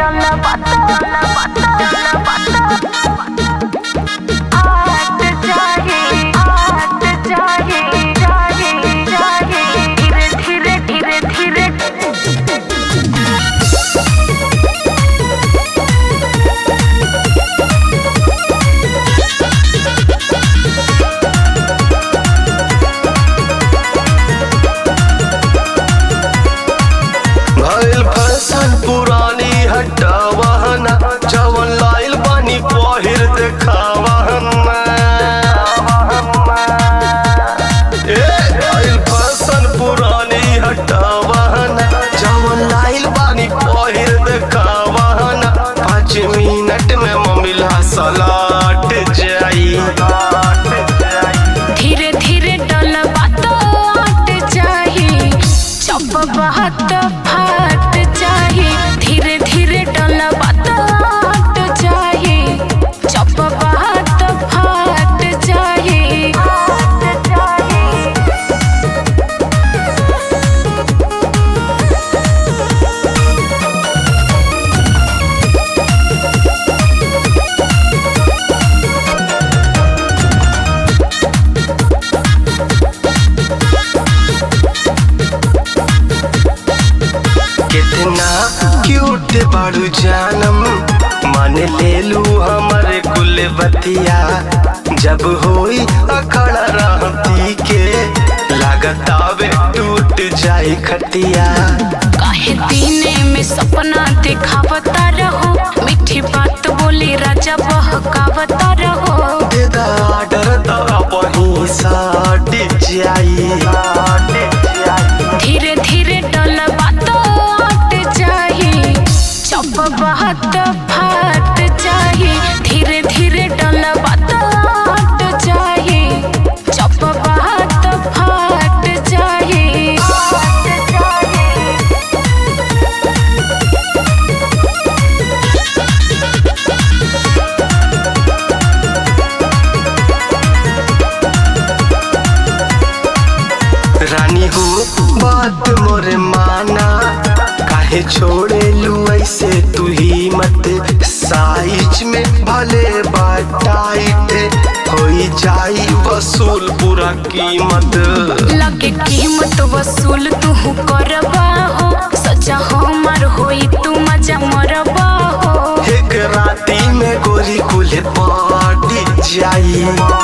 पुरानी हटावहना जवन लाइल बानी पहिर देखावहना फैशन पुरानी हटावहना जवन लाइल बानी पहिर देखावहना 5 मिनट में ममिला सलाट जाई धीरे धीरे डलबा तो आट जाही चप बहत फाट जाही धीरे धीरे डलबा तो आट जाही चप बहत फाट जाही कितना क्यूट बाड़ू जानम मान ले लू हमारे कुल बतिया जब होई अखड़ा रहती के लागतावे टूट जाए खटिया काहे दीने में सपना दिखावता रहो मीठी बात बोली राजा बहकावता रहो देदा आर्डर तो वहीं साट जाई धीरे धीरे डलबा तो आट जाही चप बहत फाट जाही धीरे धीरे डलबा तो आट जाही चप बहत फाट जाही रानी हो बात मोरे माना काहे छोड़े लू ऐसे तू ही मत साइज में भले बाटाइट होई जाई वसूल पूरा कीमत लगे कीमत वसूल तू करबा हो सजा हमार होई तू मजा मरबा हो एक राती में गोरी कुल पाटी जाई